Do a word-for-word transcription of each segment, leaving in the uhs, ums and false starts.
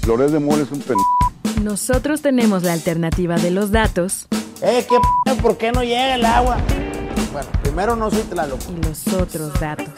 Loret de Mola es un pen... Nosotros tenemos la alternativa de los datos. Eh, ¿qué p***? ¿Por qué no llega el agua? Bueno, primero no soy Tlaloc. Y los otros datos.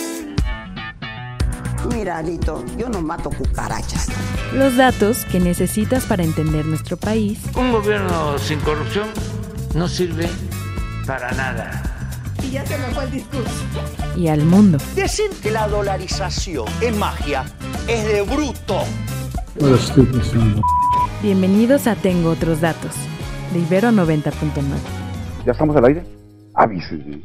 Mira, Alito, yo no mato cucarachas. Los datos que necesitas para entender nuestro país. Un gobierno sin corrupción no sirve para nada. Y ya se me fue el discurso. Y al mundo. Decir que la dolarización es magia es de bruto. No lo estoy pensando. Bienvenidos a Tengo Otros Datos, de Ibero noventa punto nueve. ¿Ya estamos al aire? Avísenme.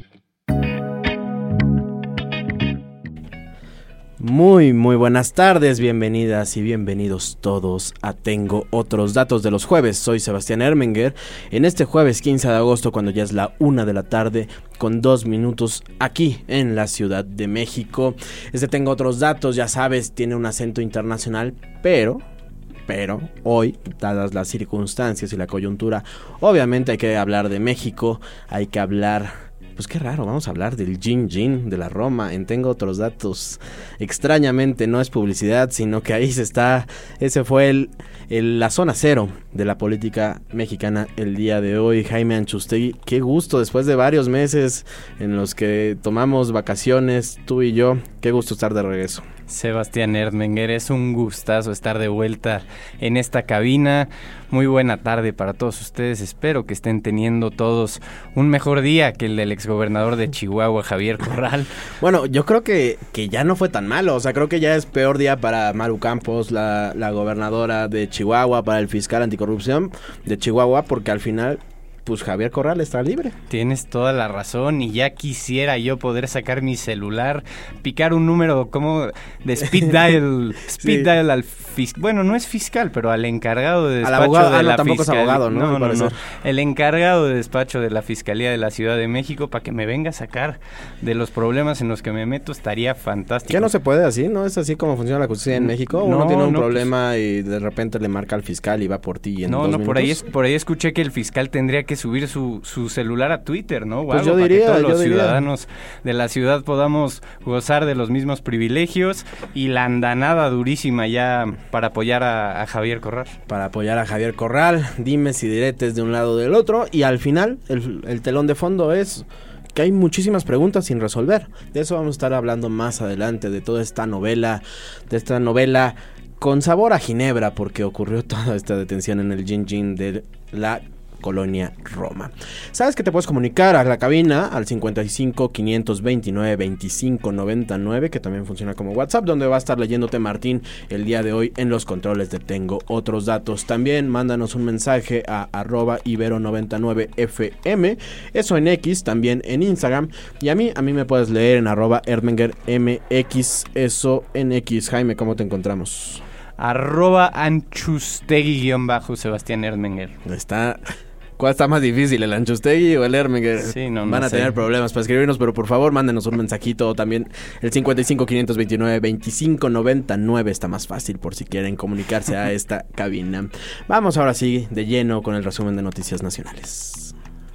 Muy, muy buenas tardes, bienvenidas y bienvenidos todos a Tengo Otros Datos de los jueves. Soy Sebastián Ermenger, en este jueves quince de agosto, cuando ya es la una de la tarde, con dos minutos, aquí en la Ciudad de México. Este Tengo Otros Datos, ya sabes, tiene un acento internacional, pero... Pero hoy, dadas las circunstancias y la coyuntura, obviamente hay que hablar de México, hay que hablar... Pues qué raro, vamos a hablar del Gin Gin de la Roma en Tengo Otros Datos. Extrañamente no es publicidad, sino que ahí se está, ese fue el, el la zona cero de la política mexicana el día de hoy. Jaime Anchustegui, qué gusto después de varios meses en los que tomamos vacaciones, tú y yo, qué gusto estar de regreso. Sebastián Erdmenger, es un gustazo estar de vuelta en esta cabina. Muy buena tarde para todos ustedes, espero que estén teniendo todos un mejor día que el del exgobernador de Chihuahua, Javier Corral. Bueno, yo creo que, que ya no fue tan malo, o sea, creo que ya es peor día para Maru Campos, la, la gobernadora de Chihuahua, para el fiscal anticorrupción de Chihuahua, porque al final... pues Javier Corral está libre. Tienes toda la razón y ya quisiera yo poder sacar mi celular, picar un número como de speed dial, speed sí. dial al fiscal, bueno, no es fiscal, pero al encargado de despacho al abogado, de ah, no, la tampoco fiscal... es abogado, ¿no? No, no, no, el encargado de despacho de la Fiscalía de la Ciudad de México para que me venga a sacar de los problemas en los que me meto, estaría fantástico. ¿Qué no se puede así? ¿No es así como funciona la justicia en México? Uno no, tiene un no, problema pues... y de repente le marca al fiscal y va por ti y en no, dos no, minutos. por ahí es, por ahí escuché que el fiscal tendría que subir su, su celular a Twitter, ¿no? O pues algo, yo diría, para que todos los diría. ciudadanos de la ciudad podamos gozar de los mismos privilegios y la andanada durísima ya para apoyar a, a Javier Corral. Para apoyar a Javier Corral, dimes y diretes de un lado o del otro, y al final el, el telón de fondo es... que hay muchísimas preguntas sin resolver. De eso vamos a estar hablando más adelante, de toda esta novela, de esta novela con sabor a Ginebra, porque ocurrió toda esta detención en el Gin Gin de la Colonia Roma. Sabes que te puedes comunicar a la cabina al cincuenta y cinco, quinientos veintinueve, veinticinco noventa y nueve, que también funciona como WhatsApp, donde va a estar leyéndote Martín el día de hoy en los controles de Tengo Otros Datos. También mándanos un mensaje a arroba ibero noventa y nueve F M, eso en X, también en Instagram, y a mí, a mí me puedes leer en arroba Erdmenger M X, eso en X. Jaime, ¿cómo te encontramos? Arroba Anchustegui guión bajo Sebastián Erdmenger. Está... ¿Cuál está más difícil, el Anchustegui o el Ermenger? Sí, no, no Van a sé. tener problemas para escribirnos, pero por favor mándenos un mensajito. También el cincuenta y cinco, quinientos veintinueve, veinticinco noventa y nueve está más fácil por si quieren comunicarse a esta cabina. Vamos ahora sí de lleno con el resumen de noticias nacionales.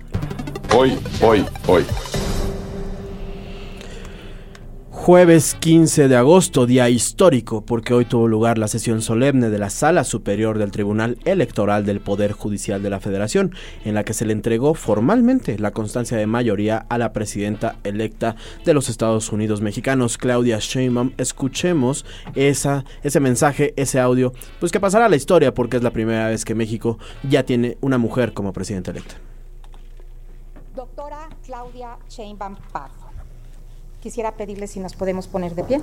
Hoy, hoy, hoy. Jueves quince de agosto, día histórico, porque hoy tuvo lugar la sesión solemne de la Sala Superior del Tribunal Electoral del Poder Judicial de la Federación, en la que se le entregó formalmente la constancia de mayoría a la presidenta electa de los Estados Unidos mexicanos, Claudia Sheinbaum. Escuchemos esa, ese mensaje, ese audio, pues que pasará a la historia, porque es la primera vez que México ya tiene una mujer como presidenta electa. Doctora Claudia Sheinbaum Pardo. Quisiera pedirle si nos podemos poner de pie.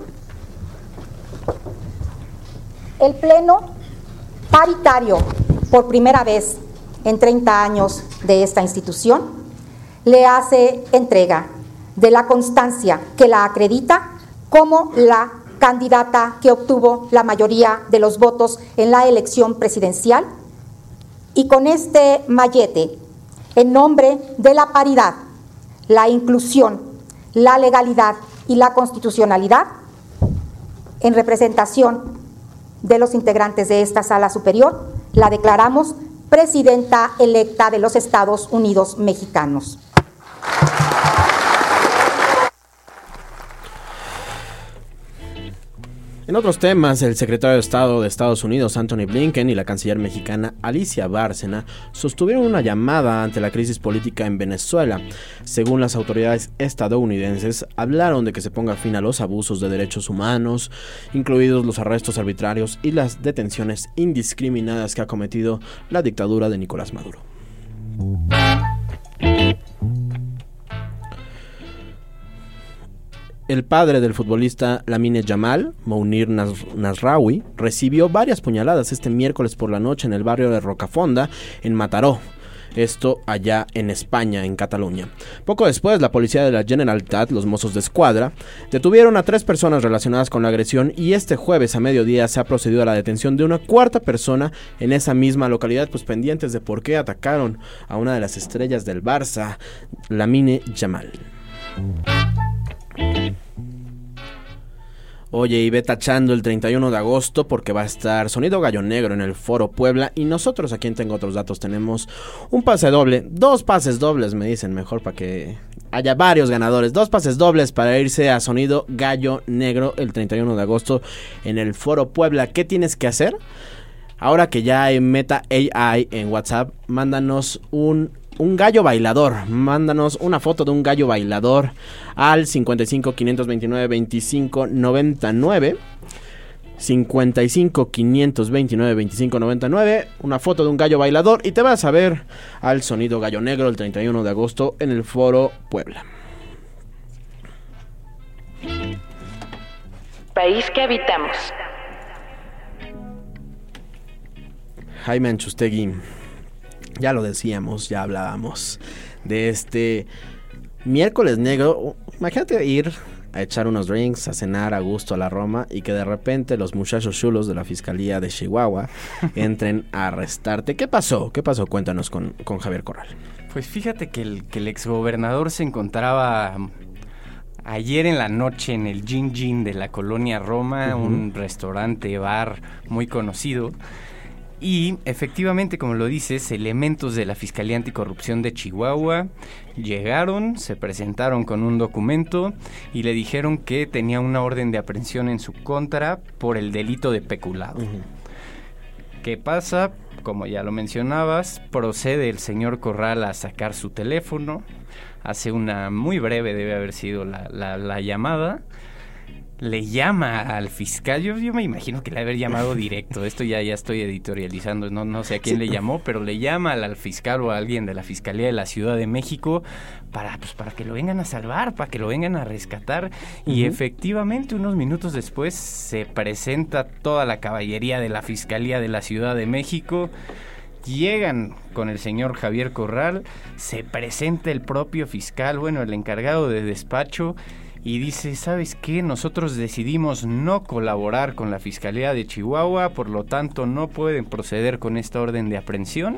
El Pleno paritario, por primera vez en treinta años de esta institución, le hace entrega de la constancia que la acredita como la candidata que obtuvo la mayoría de los votos en la elección presidencial, y con este mallete, en nombre de la paridad, la inclusión, la legalidad y la constitucionalidad, en representación de los integrantes de esta Sala Superior, la declaramos presidenta electa de los Estados Unidos mexicanos. En otros temas, el secretario de Estado de Estados Unidos, Antony Blinken, y la canciller mexicana, Alicia Bárcena, sostuvieron una llamada ante la crisis política en Venezuela. Según las autoridades estadounidenses, hablaron de que se ponga fin a los abusos de derechos humanos, incluidos los arrestos arbitrarios y las detenciones indiscriminadas que ha cometido la dictadura de Nicolás Maduro. El padre del futbolista Lamine Yamal, Mounir Nasraoui, recibió varias puñaladas este miércoles por la noche en el barrio de Rocafonda, en Mataró. Esto allá en España, en Cataluña. Poco después, la policía de la Generalitat, los Mossos de Escuadra, detuvieron a tres personas relacionadas con la agresión y este jueves a mediodía se ha procedido a la detención de una cuarta persona en esa misma localidad, pues pendientes de por qué atacaron a una de las estrellas del Barça, Lamine Yamal. Oye, y ve tachando el treinta y uno de agosto porque va a estar Sonido Gallo Negro en el Foro Puebla y nosotros aquí en Tengo Otros Datos tenemos un pase doble, dos pases dobles me dicen mejor para que haya varios ganadores, dos pases dobles para irse a Sonido Gallo Negro el treinta y uno de agosto en el Foro Puebla. ¿Qué tienes que hacer? Ahora que ya hay Meta A I en WhatsApp, mándanos un Un gallo bailador, mándanos una foto de un gallo bailador al cincuenta y cinco, quinientos veintinueve, veinticinco, noventa y nueve. cincuenta y cinco, quinientos veintinueve, veinticinco, noventa y nueve. Una foto de un gallo bailador y te vas a ver al Sonido Gallo Negro el treinta y uno de agosto en el Foro Puebla. País que habitamos. Jaime Anchustegui. Ya lo decíamos, ya hablábamos de este miércoles negro. Imagínate ir a echar unos drinks, a cenar a gusto a la Roma y que de repente los muchachos chulos de la Fiscalía de Chihuahua entren a arrestarte. ¿Qué pasó? ¿Qué pasó? Cuéntanos con, con Javier Corral. Pues fíjate que el, que el exgobernador se encontraba ayer en la noche en el Gin Gin de la colonia Roma, uh-huh. un restaurante, bar muy conocido. Y efectivamente, como lo dices, elementos de la Fiscalía Anticorrupción de Chihuahua llegaron, se presentaron con un documento y le dijeron que tenía una orden de aprehensión en su contra por el delito de peculado. Uh-huh. ¿Qué pasa? Como ya lo mencionabas, procede el señor Corral a sacar su teléfono, hace una muy breve, debe haber sido la, la, la llamada. Le llama al fiscal, yo, yo me imagino que le haber llamado directo, esto ya, ya estoy editorializando, no, no sé a quién sí. le llamó, pero le llama al, al fiscal o a alguien de la Fiscalía de la Ciudad de México para, pues, para que lo vengan a salvar, para que lo vengan a rescatar, uh-huh. y efectivamente unos minutos después se presenta toda la caballería de la Fiscalía de la Ciudad de México. Llegan con el señor Javier Corral, se presenta el propio fiscal, bueno, el encargado de despacho, y dice, ¿sabes qué? Nosotros decidimos no colaborar con la Fiscalía de Chihuahua, por lo tanto no pueden proceder con esta orden de aprehensión.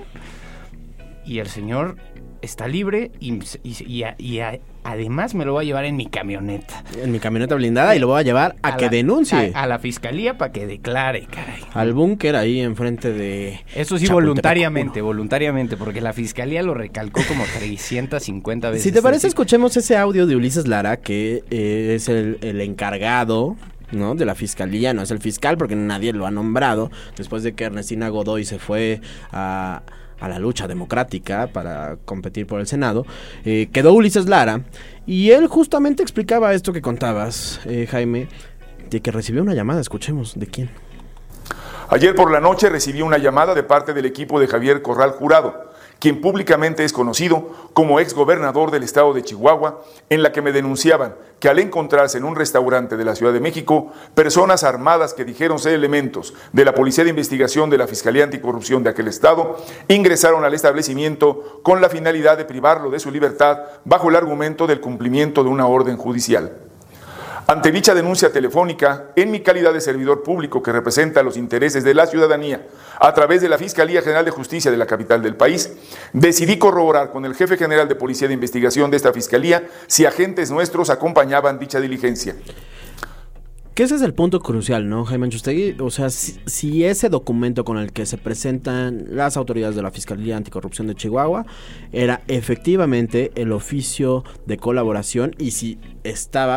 Y el señor está libre y, y, y, y a, además me lo voy a llevar en mi camioneta. En mi camioneta blindada y lo voy a llevar a, a que la, denuncie. A, a la Fiscalía para que declare, caray. Al búnker ahí enfrente de... Eso sí, voluntariamente, voluntariamente, porque la Fiscalía lo recalcó como trescientas cincuenta veces. Si te parece, escuchemos ese audio de Ulises Lara, que eh, es el, el encargado, ¿no?, de la Fiscalía, no es el fiscal porque nadie lo ha nombrado, después de que Ernestina Godoy se fue a... a la lucha democrática para competir por el Senado, eh, quedó Ulises Lara, y él justamente explicaba esto que contabas, eh, Jaime, de que recibió una llamada. Escuchemos, ¿de quién? Ayer por la noche recibí una llamada de parte del equipo de Javier Corral Jurado, quien públicamente es conocido como exgobernador del estado de Chihuahua, en la que me denunciaban que al encontrarse en un restaurante de la Ciudad de México, personas armadas que dijeron ser elementos de la Policía de Investigación de la Fiscalía Anticorrupción de aquel estado, ingresaron al establecimiento con la finalidad de privarlo de su libertad bajo el argumento del cumplimiento de una orden judicial. Ante dicha denuncia telefónica, en mi calidad de servidor público que representa los intereses de la ciudadanía a través de la Fiscalía General de Justicia de la capital del país, decidí corroborar con el jefe general de Policía de Investigación de esta Fiscalía si agentes nuestros acompañaban dicha diligencia. Que ese es el punto crucial, ¿no, Jaime Anchustegui? O sea, si, si ese documento con el que se presentan las autoridades de la Fiscalía Anticorrupción de Chihuahua era efectivamente el oficio de colaboración y si estaba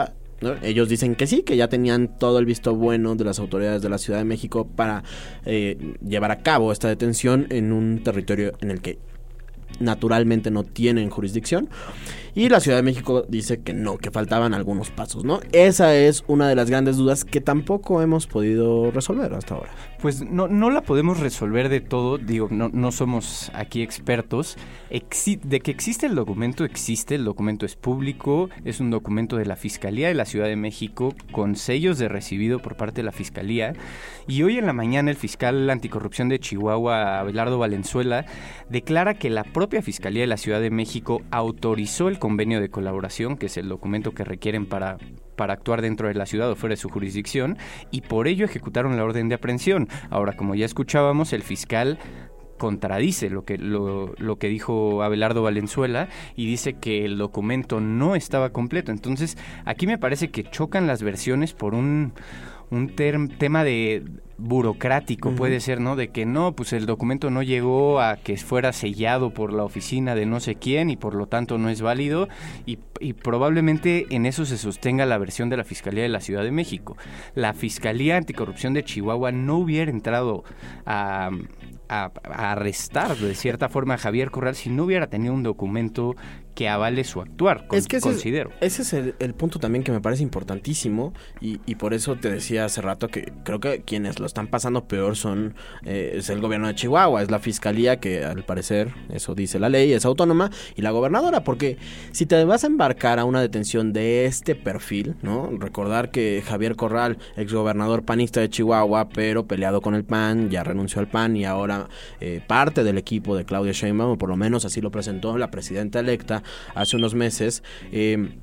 ¿no? Ellos dicen que sí, que ya tenían todo el visto bueno de las autoridades de la Ciudad de México para eh, llevar a cabo esta detención en un territorio en el que naturalmente no tienen jurisdicción, y la Ciudad de México dice que no, que faltaban algunos pasos, ¿no? Esa es una de las grandes dudas que tampoco hemos podido resolver hasta ahora. Pues no, no la podemos resolver de todo, digo, no, no somos aquí expertos. Exi- de que existe el documento, existe, el documento es público, es un documento de la Fiscalía de la Ciudad de México con sellos de recibido por parte de la Fiscalía, y hoy en la mañana el fiscal anticorrupción de Chihuahua, Abelardo Valenzuela, declara que la propia Fiscalía de la Ciudad de México autorizó el convenio de colaboración, que es el documento que requieren para... para actuar dentro de la ciudad o fuera de su jurisdicción, y por ello ejecutaron la orden de aprehensión. Ahora, como ya escuchábamos, el fiscal contradice lo que, lo, lo que dijo Abelardo Valenzuela y dice que el documento no estaba completo. Entonces, aquí me parece que chocan las versiones por un... un term, tema de burocrático, uh-huh. puede ser, ¿no? De que no, pues el documento no llegó a que fuera sellado por la oficina de no sé quién y por lo tanto no es válido, y, y probablemente en eso se sostenga la versión de la Fiscalía de la Ciudad de México. La Fiscalía Anticorrupción de Chihuahua no hubiera entrado a... A, a arrestar de cierta forma a Javier Corral si no hubiera tenido un documento que avale su actuar, con, es que ese considero. Es, ese es el, el punto también que me parece importantísimo, y, y por eso te decía hace rato que creo que quienes lo están pasando peor son eh, es el gobierno de Chihuahua, es la fiscalía, que al parecer, eso dice la ley, es autónoma, y la gobernadora, porque si te vas a embarcar a una detención de este perfil, ¿no? Recordar que Javier Corral, exgobernador panista de Chihuahua, pero peleado con el P A N, ya renunció al P A N y ahora eh, parte del equipo de Claudia Sheinbaum, o por lo menos así lo presentó la presidenta electa hace unos meses. Eh,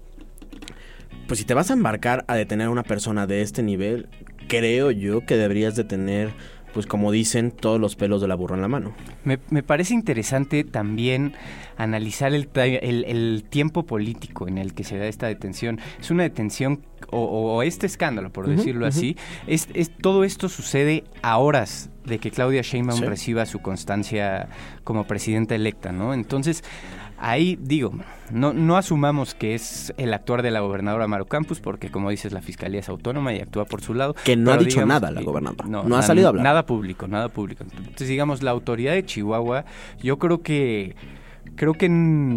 pues si te vas a embarcar a detener a una persona de este nivel, creo yo que deberías de tener, pues como dicen, todos los pelos de la burra en la mano. Me, me parece interesante también analizar el, el, el tiempo político en el que se da esta detención. Es una detención, o, o este escándalo, por uh-huh, decirlo uh-huh. así, es, es, todo esto sucede a horas de que Claudia Sheinbaum sí. reciba su constancia como presidenta electa, ¿no? Entonces, ahí digo, no, no asumamos que es el actuar de la gobernadora Maru Campos, porque como dices, la Fiscalía es autónoma y actúa por su lado. Que no ha dicho nada la gobernadora, no, no ha salido a hablar. Nada público, nada público. Entonces, digamos, la autoridad de Chihuahua, yo creo que... Creo que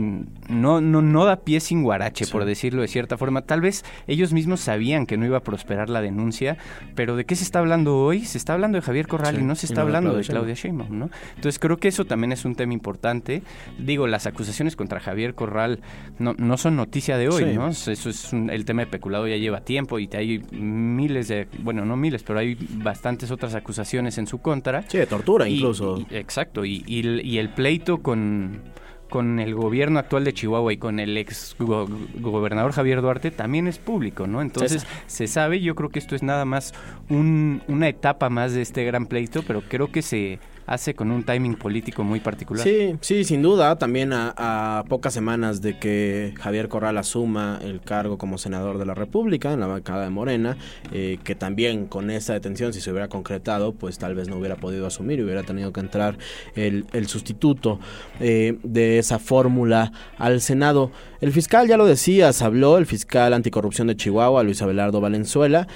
no, no, no da pie sin guarache, sí. por decirlo de cierta forma. Tal vez ellos mismos sabían que no iba a prosperar la denuncia, pero ¿de qué se está hablando hoy? Se está hablando de Javier Corral sí, y no se está no hablando de Claudia, de Claudia Sheinbaum, ¿no? Entonces creo que eso también es un tema importante. Digo, las acusaciones contra Javier Corral no, no son noticia de hoy, sí. ¿no? Eso es un, el tema de peculado ya lleva tiempo y hay miles de, bueno, no miles, pero hay bastantes otras acusaciones en su contra. Sí, de tortura y, incluso. Y, exacto, y, y, y el pleito con... con el gobierno actual de Chihuahua y con el ex go- gobernador Javier Duarte también es público, ¿no? Entonces César. se sabe, yo creo que esto es nada más un, una etapa más de este gran pleito, pero creo que se hace con un timing político muy particular. Sí, sí, sin duda, también a, a pocas semanas de que Javier Corral asuma el cargo como senador de la República en la bancada de Morena, eh, que también con esa detención, si se hubiera concretado, pues tal vez no hubiera podido asumir y hubiera tenido que entrar el, el sustituto eh, de esa fórmula al Senado. El fiscal, ya lo decías, habló el fiscal anticorrupción de Chihuahua, Luis Abelardo Valenzuela,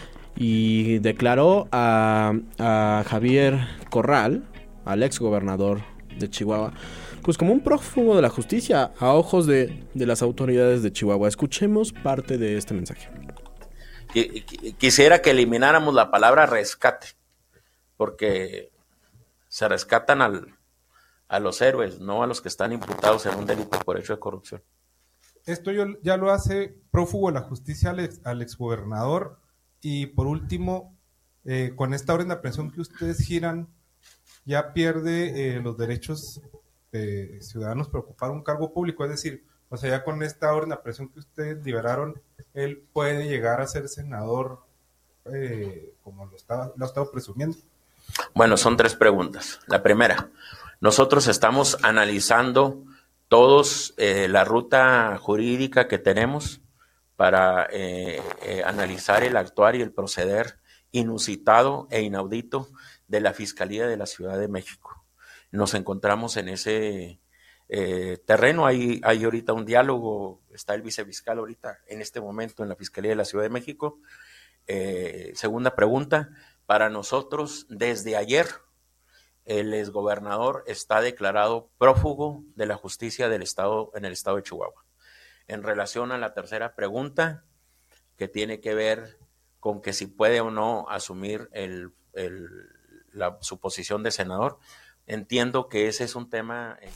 y declaró a, a Javier Corral, al ex gobernador de Chihuahua, pues como un prófugo de la justicia a ojos de, de las autoridades de Chihuahua. Escuchemos parte de este mensaje. Quisiera que elimináramos la palabra rescate, porque se rescatan al, a los héroes, no a los que están imputados en un delito por hecho de corrupción. Esto ya lo hace prófugo de la justicia al, ex, al exgobernador. Y por último, eh, con esta orden de aprehensión que ustedes giran, ya pierde eh, los derechos de ciudadanos para ocupar un cargo público, es decir, o sea, ya con esta orden de aprehensión que ustedes liberaron, él puede llegar a ser senador eh, como lo estaba, lo estaba presumiendo. Bueno, son tres preguntas. La primera, nosotros estamos analizando todos eh, la ruta jurídica que tenemos para eh, eh, analizar el actuar y el proceder inusitado e inaudito de la Fiscalía de la Ciudad de México. Nos encontramos en ese, eh, terreno. Hay, hay ahorita un diálogo, está el vicefiscal ahorita en este momento en la Fiscalía de la Ciudad de México. Eh, segunda pregunta, para nosotros desde ayer el exgobernador está declarado prófugo de la justicia del estado en el estado de Chihuahua. En relación a la tercera pregunta, que tiene que ver con que si puede o no asumir el, el, la, su posición de senador, entiendo que ese es un tema... Eh,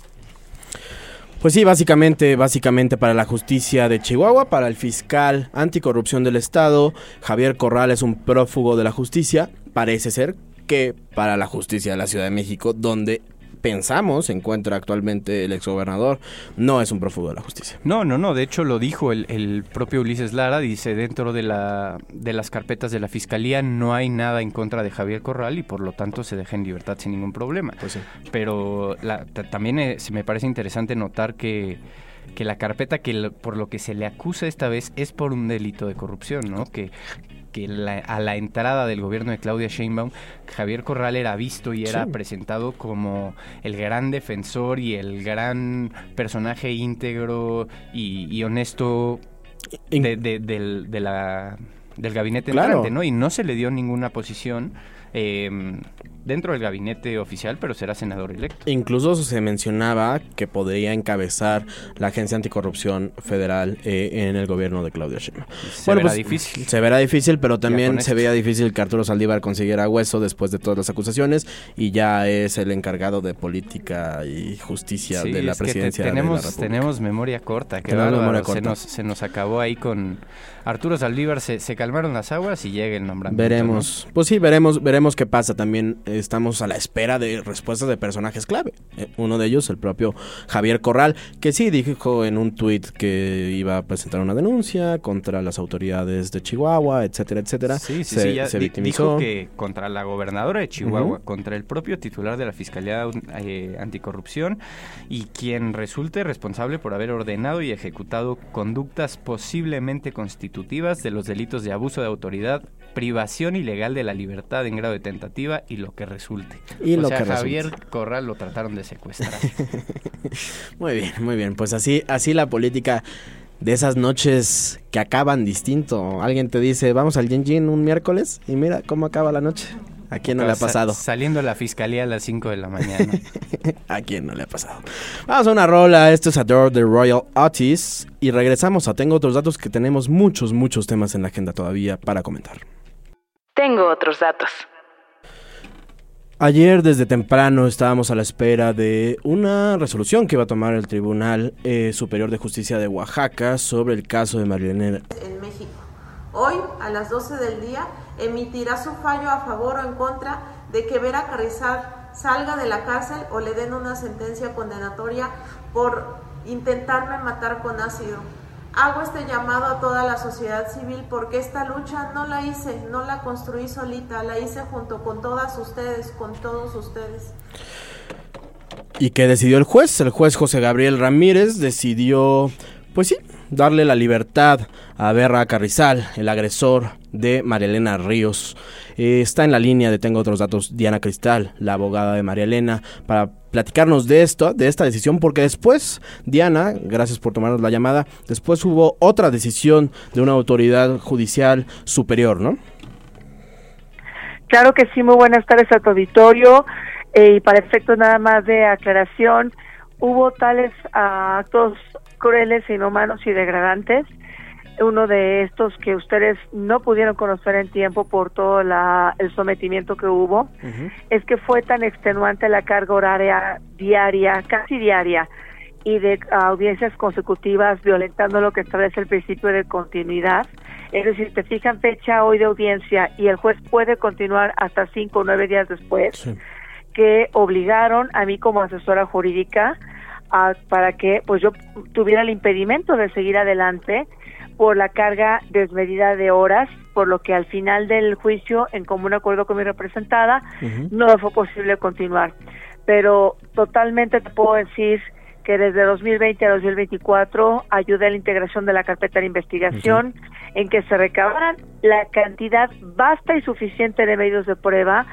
Pues sí, básicamente, básicamente para la justicia de Chihuahua, para el fiscal anticorrupción del estado, Javier Corral es un prófugo de la justicia. Parece ser que para la justicia de la Ciudad de México, donde pensamos se encuentra actualmente el exgobernador, no es un prófugo de la justicia. No, no, no, de hecho lo dijo el, el propio Ulises Lara, dice dentro de la de las carpetas de la Fiscalía no hay nada en contra de Javier Corral y por lo tanto se deja en libertad sin ningún problema. Pues sí. Pero la, t- también eh, se me parece interesante notar que que la carpeta que lo, por lo que se le acusa esta vez es por un delito de corrupción, ¿no? Que que la, a la entrada del gobierno de Claudia Sheinbaum, Javier Corral era visto y era sí. presentado como el gran defensor y el gran personaje íntegro y, y honesto de, de, de, de la, del gabinete claro. entrante, ¿no? Y no se le dio ninguna posición eh, dentro del gabinete oficial, pero será senador electo. Incluso se mencionaba que podría encabezar la Agencia Anticorrupción Federal eh, en el gobierno de Claudia Sheinbaum. Se bueno, verá pues, difícil. Se verá difícil, pero también se esto. veía difícil que Arturo Saldívar consiguiera hueso después de todas las acusaciones y ya es el encargado de política y justicia sí, de la es que presidencia te, tenemos, de la República. Tenemos memoria corta, que tenemos memoria corta. Se, nos, se nos acabó ahí con Arturo Saldívar, se, se calmaron las aguas y llega el nombramiento. Veremos, ¿no? pues sí, veremos, veremos qué pasa. También estamos a la espera de respuestas de personajes clave. Eh, uno de ellos, el propio Javier Corral, que sí dijo en un tuit que iba a presentar una denuncia contra las autoridades de Chihuahua, etcétera, etcétera. Sí, sí, se, sí, ya se di- victimizó. dijo que contra la gobernadora de Chihuahua, Uh-huh. contra el propio titular de la Fiscalía eh, Anticorrupción y quien resulte responsable por haber ordenado y ejecutado conductas posiblemente constitutivas de los delitos de abuso de autoridad, privación ilegal de la libertad en grado de tentativa y lo que resulte. Y o lo sea, que Javier resulte. Corral lo trataron de secuestrar. Muy bien, muy bien. Pues así, así la política de esas noches que acaban distinto. Alguien te dice, vamos al Yin Yin un miércoles y mira cómo acaba la noche. ¿A quién no le ha pasado? Sa- saliendo a la fiscalía a las cinco de la mañana. ¿A quién no le ha pasado? Vamos a una rola. Esto es Adore de Royal Otis. Y regresamos a Tengo Otros Datos, que tenemos muchos, muchos temas en la agenda todavía para comentar. Tengo otros datos. Ayer desde temprano estábamos a la espera de una resolución que iba a tomar el Tribunal eh, Superior de Justicia de Oaxaca sobre el caso de Marilena. En México. Hoy, a las doce del día, emitirá su fallo a favor o en contra de que Vera Carrizal salga de la cárcel o le den una sentencia condenatoria por intentarme matar con ácido. Hago este llamado a toda la sociedad civil porque esta lucha no la hice, no la construí solita, la hice junto con todas ustedes, con todos ustedes. ¿Y qué decidió el juez? El juez José Gabriel Ramírez decidió, pues sí, darle la libertad a Vera Carrizal, el agresor de María Elena Ríos. Eh, está en la línea de Tengo Otros Datos Diana Cristal, la abogada de María Elena, para platicarnos de esto, de esta decisión, porque después, Diana, gracias por tomarnos la llamada, después hubo otra decisión de una autoridad judicial superior, ¿no? Claro que sí, muy buenas tardes a tu auditorio, eh, y para efectos nada más de aclaración, hubo tales uh, actos crueles, inhumanos y degradantes. Uno de estos que ustedes no pudieron conocer en tiempo por todo la, el sometimiento que hubo, uh-huh. es que fue tan extenuante la carga horaria diaria, casi diaria, y de uh, audiencias consecutivas, violentando lo que establece el principio de continuidad. Es decir, te fijan fecha hoy de audiencia y el juez puede continuar hasta cinco o nueve días después, sí. que obligaron a mí como asesora jurídica a, para que pues yo tuviera el impedimento de seguir adelante por la carga desmedida de horas, por lo que al final del juicio, en común acuerdo con mi representada, uh-huh. no fue posible continuar. Pero totalmente te puedo decir que desde dos mil veinte a dos mil veinticuatro ayudé a la integración de la carpeta de investigación, uh-huh. en que se recabaran la cantidad vasta y suficiente de medios de prueba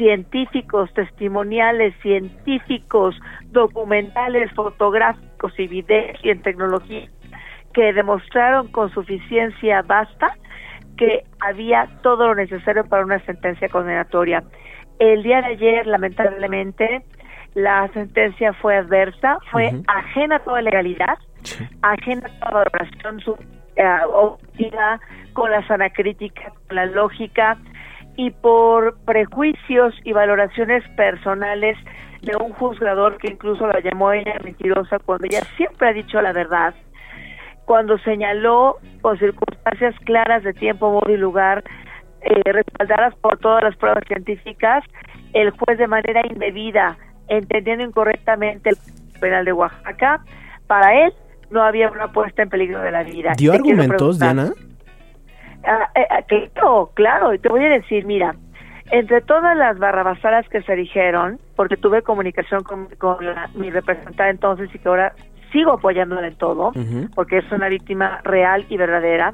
científicos, testimoniales, científicos, documentales, fotográficos y videos y en tecnología que demostraron con suficiencia basta que había todo lo necesario para una sentencia condenatoria. El día de ayer, lamentablemente, la sentencia fue adversa, fue uh-huh. ajena a toda legalidad, sí. ajena a toda valoración uh, objetiva, con la sana crítica, con la lógica, y por prejuicios y valoraciones personales de un juzgador que incluso la llamó ella mentirosa cuando ella siempre ha dicho la verdad, cuando señaló con circunstancias claras de tiempo, modo y lugar, eh, respaldadas por todas las pruebas científicas, el juez de manera indebida, entendiendo incorrectamente el penal de Oaxaca, para él no había una puesta en peligro de la vida. ¿Dio argumentos, Diana? Ah, eh, claro, claro, y te voy a decir, mira, entre todas las barrabasadas que se dijeron, porque tuve comunicación con, con la, mi representante entonces y que ahora sigo apoyándola en todo, uh-huh. porque es una víctima real y verdadera.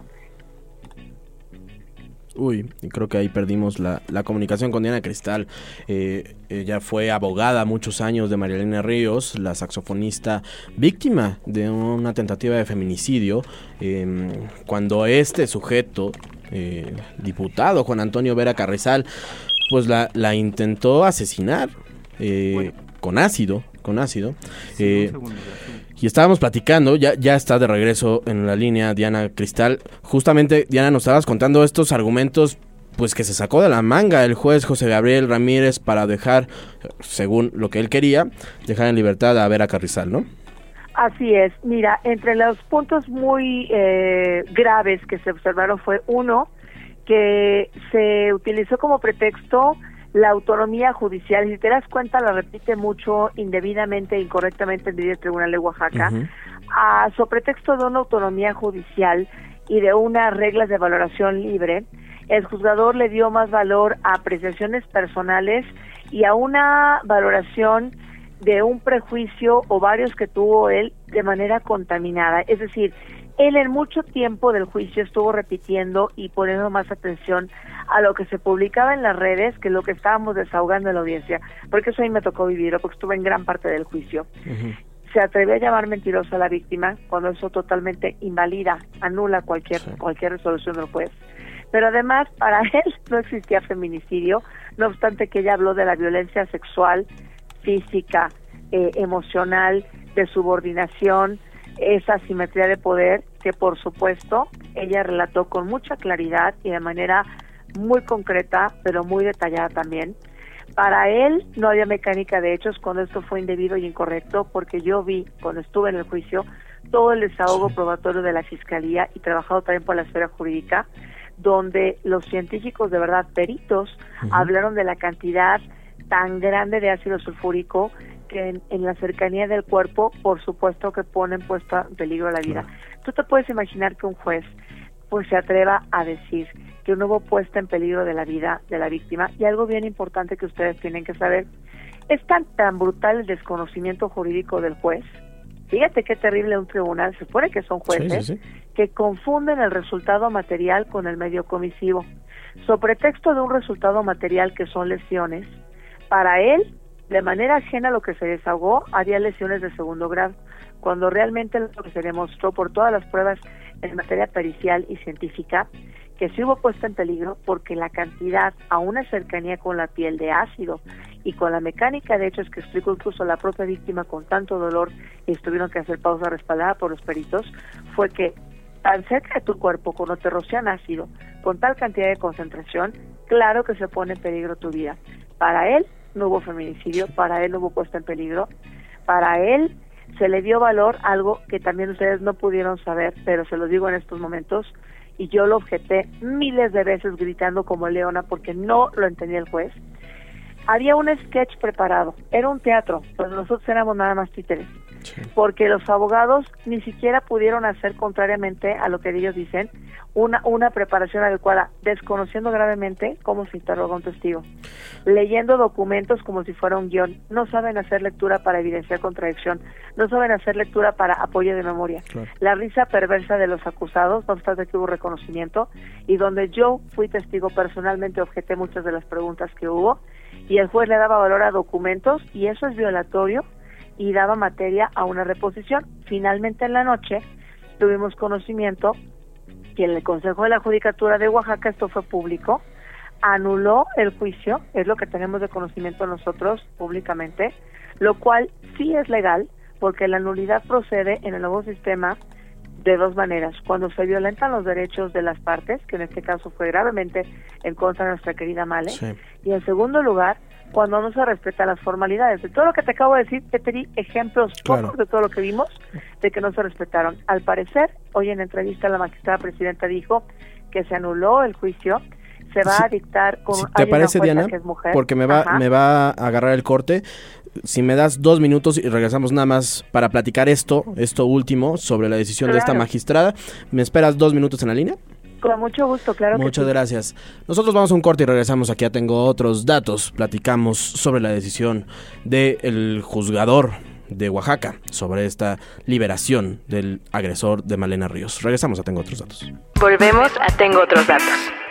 Uy, creo que ahí perdimos la, la comunicación con Diana Cristal. Eh, ella fue abogada muchos años de María Elena Ríos, la saxofonista víctima de una tentativa de feminicidio, eh, cuando este sujeto, eh, diputado Juan Antonio Vera Carrizal, pues la, la intentó asesinar eh, bueno. con ácido, con ácido. Sí, eh, y estábamos platicando, ya, ya está de regreso en la línea Diana Cristal. Justamente, Diana, nos estabas contando estos argumentos pues que se sacó de la manga el juez José Gabriel Ramírez para dejar, según lo que él quería, dejar en libertad a Vera Carrizal, ¿no? Así es. Mira, entre los puntos muy eh, graves que se observaron fue uno, que se utilizó como pretexto la autonomía judicial, y si te das cuenta la repite mucho indebidamente e incorrectamente el Tribunal de Oaxaca, uh-huh. a su pretexto de una autonomía judicial y de unas reglas de valoración libre, el juzgador le dio más valor a apreciaciones personales y a una valoración de un prejuicio o varios que tuvo él de manera contaminada. Es decir, él en mucho tiempo del juicio estuvo repitiendo y poniendo más atención a lo que se publicaba en las redes que lo que estábamos desahogando en la audiencia, porque eso a mí me tocó vivirlo, porque estuve en gran parte del juicio. Uh-huh. Se atrevió a llamar mentirosa a la víctima cuando eso totalmente invalida, anula cualquier sí. cualquier resolución del juez. Pero además, para él no existía feminicidio, no obstante que ella habló de la violencia sexual, física, eh, emocional, de subordinación, esa asimetría de poder que por supuesto ella relató con mucha claridad y de manera muy concreta, pero muy detallada también. Para él no había mecánica de hechos cuando esto fue indebido y incorrecto, porque yo vi, cuando estuve en el juicio, todo el desahogo probatorio de la Fiscalía y trabajado también por la esfera jurídica, donde los científicos de verdad peritos uh-huh. hablaron de la cantidad tan grande de ácido sulfúrico que en, en la cercanía del cuerpo, por supuesto que ponen puesta en peligro la vida. Claro. Tú te puedes imaginar que un juez pues se atreva a decir que no hubo puesta en peligro de la vida de la víctima, y algo bien importante que ustedes tienen que saber, es tan tan brutal el desconocimiento jurídico del juez, fíjate qué terrible un tribunal, se supone que son jueces, sí, sí, sí. que confunden el resultado material con el medio comisivo, sobre pretexto de un resultado material que son lesiones. Para él, de manera ajena a lo que se desahogó, había lesiones de segundo grado, cuando realmente lo que se demostró por todas las pruebas en materia pericial y científica, que sí hubo puesta en peligro porque la cantidad a una cercanía con la piel de ácido y con la mecánica de hechos que explicó incluso la propia víctima con tanto dolor y tuvieron que hacer pausa respaldada por los peritos, fue que tan cerca de tu cuerpo, cuando te rocian ácido, con tal cantidad de concentración, claro que se pone en peligro tu vida. Para él no hubo feminicidio, para él no hubo puesta en peligro, para él se le dio valor, algo que también ustedes no pudieron saber, pero se lo digo en estos momentos, y yo lo objeté miles de veces gritando como leona porque no lo entendía el juez. Había un sketch preparado, era un teatro, pues nosotros éramos nada más títeres, sí. porque los abogados ni siquiera pudieron hacer, contrariamente a lo que ellos dicen, una una preparación adecuada, desconociendo gravemente cómo se interroga un testigo, leyendo documentos como si fuera un guión, no saben hacer lectura para evidenciar contradicción, no saben hacer lectura para apoyo de memoria. Claro. La risa perversa de los acusados, no obstante que hubo reconocimiento, y donde yo fui testigo personalmente, objeté muchas de las preguntas que hubo, y el juez le daba valor a documentos y eso es violatorio y daba materia a una reposición. Finalmente en la noche tuvimos conocimiento que el Consejo de la Judicatura de Oaxaca, esto fue público, anuló el juicio, es lo que tenemos de conocimiento nosotros públicamente, lo cual sí es legal, porque la nulidad procede en el nuevo sistema de dos maneras: cuando se violentan los derechos de las partes, que en este caso fue gravemente en contra de nuestra querida Male, sí. Y en segundo lugar, cuando no se respetan las formalidades. De todo lo que te acabo de decir, te pedí ejemplos claro. pocos de todo lo que vimos, de que no se respetaron. Al parecer, hoy en entrevista la magistrada presidenta dijo que se anuló el juicio, se va sí. a dictar con... Si ¿Te parece, Diana? Que es mujer. Porque me va, me va a agarrar el corte. Si me das dos minutos y regresamos nada más para platicar esto, esto último, sobre la decisión claro. de esta magistrada. ¿Me esperas dos minutos en la línea? Con mucho gusto, claro. Muchas que sí. gracias. Nosotros vamos a un corte y regresamos. Aquí ya tengo otros datos. Platicamos sobre la decisión del juzgador de Oaxaca sobre esta liberación del agresor de Malena Ríos. Regresamos a Tengo Otros Datos. Volvemos a Tengo Otros Datos.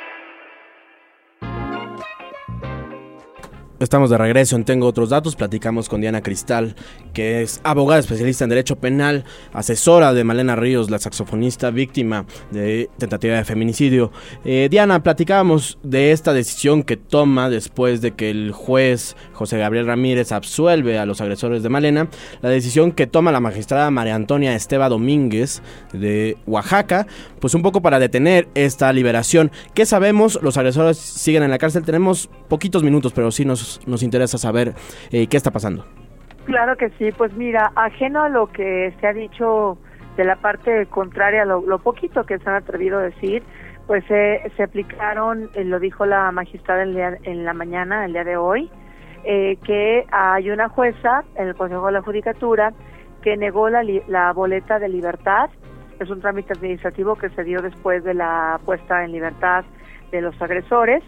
Estamos de regreso en Tengo Otros Datos. Platicamos con Diana Cristal, que es abogada especialista en Derecho Penal, asesora de Malena Ríos, la saxofonista víctima de tentativa de feminicidio. Eh, Diana, platicábamos de esta decisión que toma después de que el juez José Gabriel Ramírez absuelve a los agresores de Malena, la decisión que toma la magistrada María Antonia Esteva Domínguez de Oaxaca, pues un poco para detener esta liberación. ¿Qué sabemos? Los agresores siguen en la cárcel. Tenemos poquitos minutos, pero sí nos nos interesa saber eh, qué está pasando. Claro que sí, pues mira, ajeno a lo que se ha dicho de la parte contraria, lo, lo poquito que se han atrevido a decir, pues eh, se aplicaron, eh, lo dijo la magistrada el día, en la mañana, el día de hoy, eh, que hay una jueza en el Consejo de la Judicatura que negó la, la boleta de libertad. Es un trámite administrativo que se dio después de la puesta en libertad de los agresores.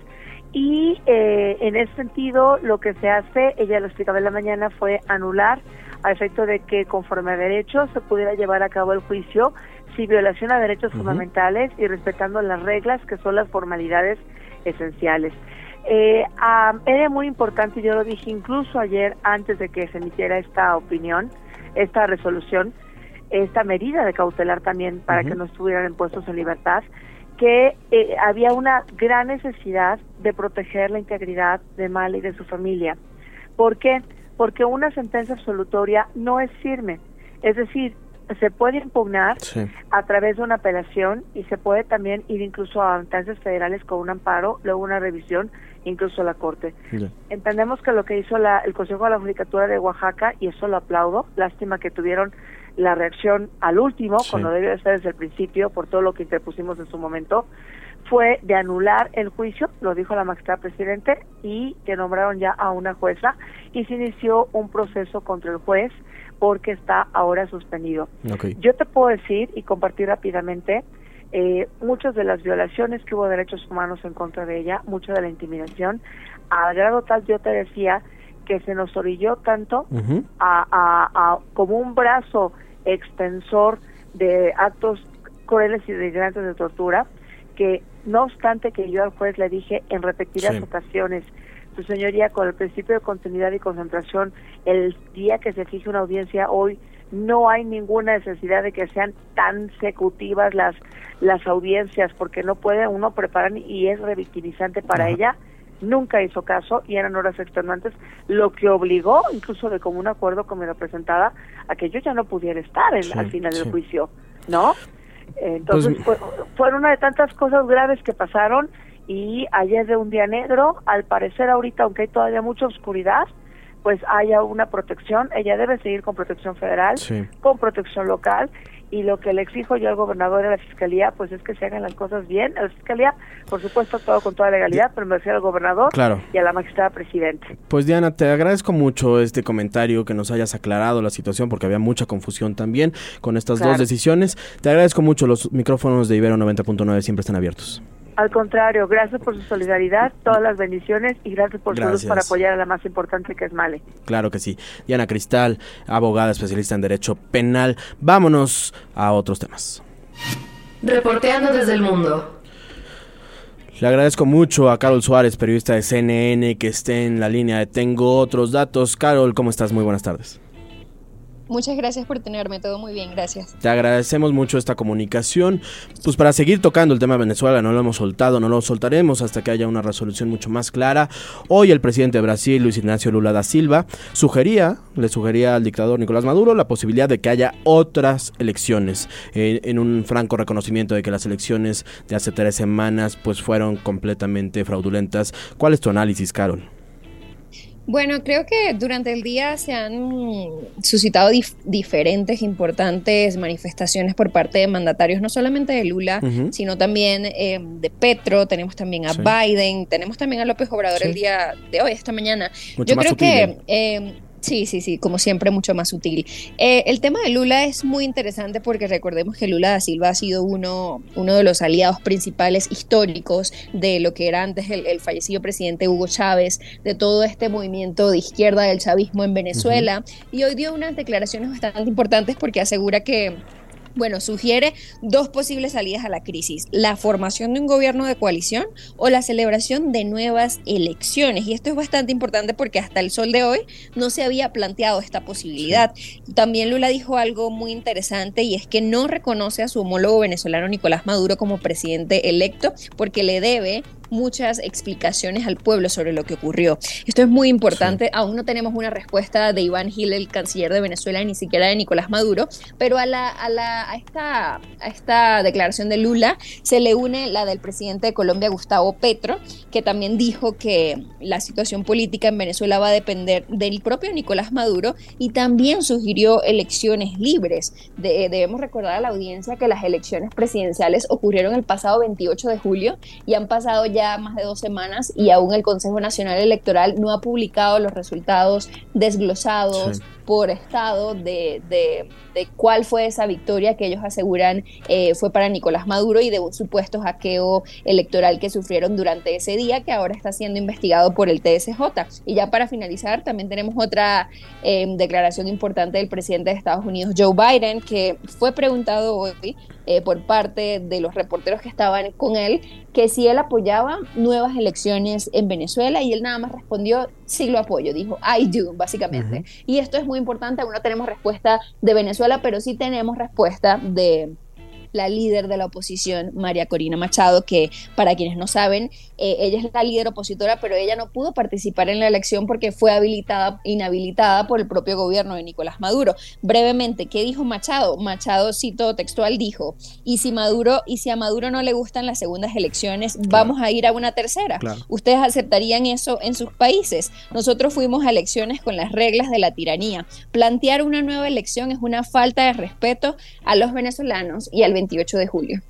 Y eh, en ese sentido lo que se hace, ella lo explicaba en la mañana, fue anular a efecto de que conforme a derechos se pudiera llevar a cabo el juicio sin violación a derechos uh-huh. fundamentales y respetando las reglas que son las formalidades esenciales. Eh, um, era muy importante, yo lo dije incluso ayer antes de que se emitiera esta opinión, esta resolución, esta medida de cautelar también para uh-huh. que no estuvieran puestos en libertad, que eh, había una gran necesidad de proteger la integridad de Male y de su familia. ¿Por qué? Porque una sentencia absolutoria no es firme. Es decir, se puede impugnar sí. a través de una apelación y se puede también ir incluso a instancias federales con un amparo, luego una revisión, incluso a la Corte. Yeah. Entendemos que lo que hizo la, el Consejo de la Judicatura de Oaxaca, y eso lo aplaudo, lástima que tuvieron la reacción al último, sí. cuando debió de ser desde el principio, por todo lo que interpusimos en su momento, fue de anular el juicio, lo dijo la magistrada presidente, y que nombraron ya a una jueza, y se inició un proceso contra el juez, porque está ahora suspendido. Okay. Yo te puedo decir, y compartir rápidamente, eh, muchas de las violaciones que hubo de derechos humanos en contra de ella, mucha de la intimidación, a grado tal, yo te decía, que se nos orilló tanto uh-huh. a, a, a como un brazo extensor de actos crueles y denigrantes de tortura, que no obstante que yo al juez le dije en repetidas sí. ocasiones, su señoría, con el principio de continuidad y concentración, el día que se fije una audiencia hoy, no hay ninguna necesidad de que sean tan consecutivas las las audiencias, porque no puede uno preparar y es revictimizante para uh-huh. ella. Nunca hizo caso y eran horas extenuantes, lo que obligó, incluso de común acuerdo con mi representada, a que yo ya no pudiera estar en, sí, al final sí. del juicio, ¿no? Entonces pues, fue, fueron una de tantas cosas graves que pasaron, y ayer de un día negro, al parecer ahorita, aunque hay todavía mucha oscuridad, pues haya una protección. Ella debe seguir con protección federal, sí. con protección local, y lo que le exijo yo al gobernador y a la fiscalía, pues es que se hagan las cosas bien. A la fiscalía, por supuesto, todo con toda legalidad, pero me refiero al gobernador claro. y a la magistrada presidente. Pues Diana, te agradezco mucho este comentario, que nos hayas aclarado la situación, porque había mucha confusión también con estas claro. dos decisiones. Te agradezco mucho. Los micrófonos de Ibero noventa punto nueve siempre están abiertos. Al contrario, gracias por su solidaridad, todas las bendiciones, y gracias por gracias. su luz para apoyar a la más importante, que es Male. Claro que sí. Diana Cristal, abogada especialista en Derecho Penal. Vámonos a otros temas. Reporteando desde el mundo. Le agradezco mucho a Carol Suárez, periodista de C N N, que esté en la línea de Tengo Otros Datos. Carol, ¿cómo estás? Muy buenas tardes. Muchas gracias por tenerme, todo muy bien, gracias. Te agradecemos mucho esta comunicación, pues para seguir tocando el tema de Venezuela, no lo hemos soltado, no lo soltaremos hasta que haya una resolución mucho más clara. Hoy el presidente de Brasil, Luis Ignacio Lula da Silva, sugería, le sugería al dictador Nicolás Maduro la posibilidad de que haya otras elecciones, eh, en un franco reconocimiento de que las elecciones de hace tres semanas pues fueron completamente fraudulentas. ¿Cuál es tu análisis, Carol? Bueno, creo que durante el día se han suscitado dif- diferentes importantes manifestaciones por parte de mandatarios, no solamente de Lula, uh-huh. sino también eh, de Petro, tenemos también a sí. Biden, tenemos también a López Obrador sí. el día de hoy, esta mañana. Mucho Yo más creo sutil, que... ¿eh? Eh, Sí, sí, sí, como siempre mucho más sutil. Eh, el tema de Lula es muy interesante porque recordemos que Lula da Silva ha sido uno, uno de los aliados principales históricos de lo que era antes el, el fallecido presidente Hugo Chávez, de todo este movimiento de izquierda del chavismo en Venezuela, uh-huh. y hoy dio unas declaraciones bastante importantes porque asegura que Bueno, sugiere dos posibles salidas a la crisis: la formación de un gobierno de coalición o la celebración de nuevas elecciones. Y esto es bastante importante porque hasta el sol de hoy no se había planteado esta posibilidad. También Lula dijo algo muy interesante, y es que no reconoce a su homólogo venezolano Nicolás Maduro como presidente electo porque le debe muchas explicaciones al pueblo sobre lo que ocurrió. Esto es muy importante. Sí. Aún no tenemos una respuesta de Iván Gil, el canciller de Venezuela, ni siquiera de Nicolás Maduro, pero a, la, a, la, a, esta, a esta declaración de Lula se le une la del presidente de Colombia, Gustavo Petro, que también dijo que la situación política en Venezuela va a depender del propio Nicolás Maduro, y también sugirió elecciones libres. De, debemos recordar a la audiencia que las elecciones presidenciales ocurrieron el pasado veintiocho de julio y han pasado ya ya más de dos semanas y aún el Consejo Nacional Electoral no ha publicado los resultados desglosados sí. por estado de, de, de cuál fue esa victoria que ellos aseguran eh, fue para Nicolás Maduro, y de un supuesto hackeo electoral que sufrieron durante ese día, que ahora está siendo investigado por el T S J. Y ya para finalizar, también tenemos otra eh, declaración importante del presidente de Estados Unidos, Joe Biden, que fue preguntado hoy eh, por parte de los reporteros que estaban con él, que si él apoyaba nuevas elecciones en Venezuela, y él nada más respondió: sí lo apoyo, dijo I do, básicamente. Uh-huh. Y esto es muy importante. Aún no tenemos respuesta de Venezuela, pero sí tenemos respuesta de la líder de la oposición, María Corina Machado, que para quienes no saben, eh, ella es la líder opositora, pero ella no pudo participar en la elección porque fue habilitada, inhabilitada por el propio gobierno de Nicolás Maduro. Brevemente, ¿qué dijo Machado? Machado, cito textual, dijo: y si Maduro, y si a Maduro no le gustan las segundas elecciones, claro, vamos a ir a una tercera. Claro. ¿Ustedes aceptarían eso en sus países? Nosotros fuimos a elecciones con las reglas de la tiranía. Plantear una nueva elección es una falta de respeto a los venezolanos y al veintiocho de julio.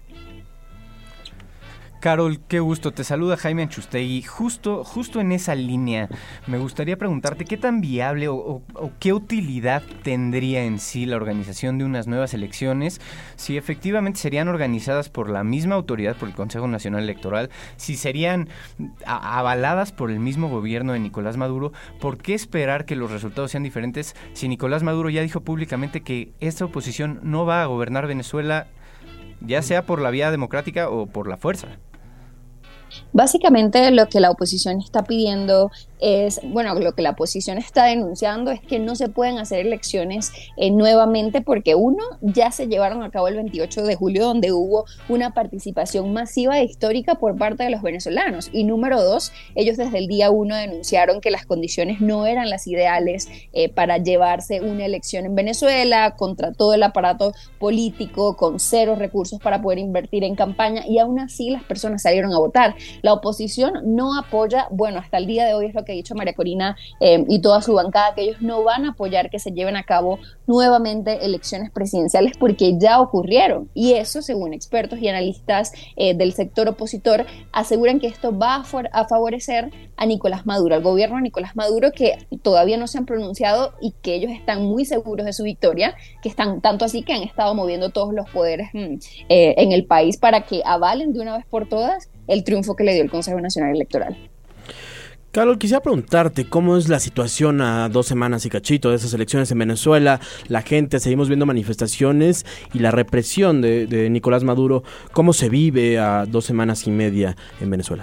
Carol, qué gusto. Te saluda Jaime Anchustegui. Justo, justo en esa línea, me gustaría preguntarte qué tan viable o, o, o qué utilidad tendría en sí la organización de unas nuevas elecciones, si efectivamente serían organizadas por la misma autoridad, por el Consejo Nacional Electoral, si serían a, avaladas por el mismo gobierno de Nicolás Maduro. ¿Por qué esperar que los resultados sean diferentes si Nicolás Maduro ya dijo públicamente que esta oposición no va a gobernar Venezuela, ya sea por la vía democrática o por la fuerza? Básicamente lo que la oposición está pidiendo es, bueno, lo que la oposición está denunciando es que no se pueden hacer elecciones eh, nuevamente porque, uno, ya se llevaron a cabo el veintiocho de julio, donde hubo una participación masiva e histórica por parte de los venezolanos, y número dos, ellos desde el día uno denunciaron que las condiciones no eran las ideales eh, para llevarse una elección en Venezuela, contra todo el aparato político, con cero recursos para poder invertir en campaña, y aún así las personas salieron a votar. La oposición no apoya, bueno, hasta el día de hoy es lo que ha dicho María Corina eh, y toda su bancada, que ellos no van a apoyar que se lleven a cabo nuevamente elecciones presidenciales porque ya ocurrieron, y eso, según expertos y analistas eh, del sector opositor, aseguran que esto va a, for- a favorecer a Nicolás Maduro, al gobierno de Nicolás Maduro, que todavía no se han pronunciado y que ellos están muy seguros de su victoria, que están tanto así que han estado moviendo todos los poderes mm, eh, en el país para que avalen de una vez por todas el triunfo que le dio el Consejo Nacional Electoral. Carol, quisiera preguntarte cómo es la situación a dos semanas y cachito de esas elecciones en Venezuela. La gente, seguimos viendo manifestaciones y la represión de, de Nicolás Maduro. ¿Cómo se vive a dos semanas y media en Venezuela?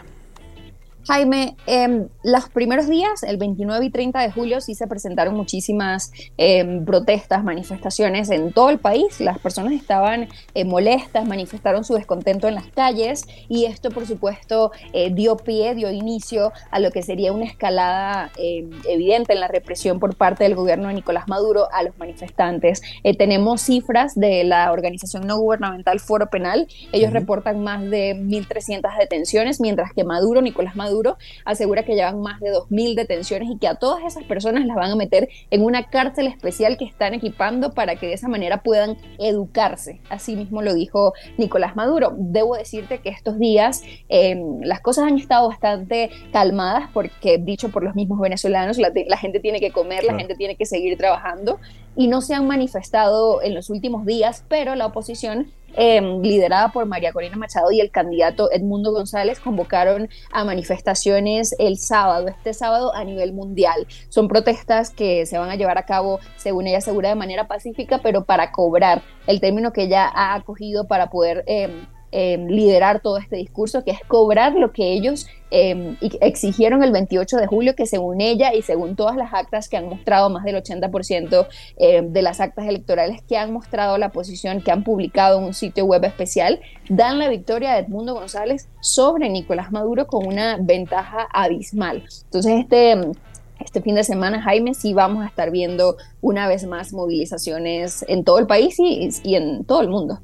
Jaime, eh, los primeros días, el veintinueve y treinta de julio, sí se presentaron muchísimas eh, protestas, manifestaciones en todo el país. Las personas estaban eh, molestas, manifestaron su descontento en las calles y esto, por supuesto, eh, dio pie, dio inicio a lo que sería una escalada eh, evidente en la represión por parte del gobierno de Nicolás Maduro a los manifestantes. Eh, tenemos cifras de la organización no gubernamental Foro Penal. Ellos uh-huh. reportan más de mil trescientas detenciones, mientras que Maduro, Nicolás Maduro, asegura que llevan más de dos mil detenciones y que a todas esas personas las van a meter en una cárcel especial que están equipando para que de esa manera puedan educarse. Así mismo lo dijo Nicolás Maduro. Debo decirte que estos días eh, las cosas han estado bastante calmadas porque, dicho por los mismos venezolanos, la, la gente tiene que comer, claro. la gente tiene que seguir trabajando y no se han manifestado en los últimos días, pero la oposición Eh, liderada por María Corina Machado y el candidato Edmundo González convocaron a manifestaciones el sábado, este sábado a nivel mundial. Son protestas que se van a llevar a cabo, según ella asegura, de manera pacífica, pero para cobrar, el término que ella ha acogido para poder eh, eh, liderar todo este discurso, que es cobrar lo que ellos eh, exigieron el veintiocho de julio, que según ella y según todas las actas que han mostrado, más del ochenta por ciento eh, de las actas electorales que han mostrado la posición, que han publicado en un sitio web especial, dan la victoria de Edmundo González sobre Nicolás Maduro con una ventaja abismal. Entonces este... Este fin de semana, Jaime, sí vamos a estar viendo una vez más movilizaciones en todo el país y, y en todo el mundo.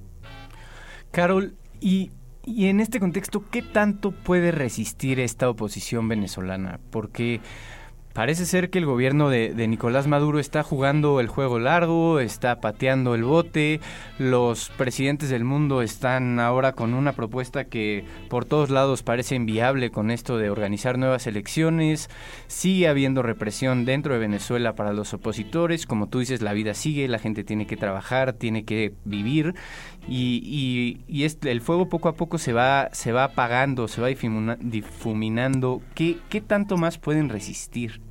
Carol, y, y en este contexto, ¿qué tanto puede resistir esta oposición venezolana? Porque parece ser que el gobierno de, de Nicolás Maduro está jugando el juego largo, está pateando el bote. Los presidentes del mundo están ahora con una propuesta que por todos lados parece inviable con esto de organizar nuevas elecciones. Sigue habiendo represión dentro de Venezuela para los opositores. Como tú dices, la vida sigue, la gente tiene que trabajar, tiene que vivir. Y, y, y este, el fuego poco a poco se va, se va apagando, se va difumina, difuminando. ¿Qué, ¿Qué tanto más pueden resistir?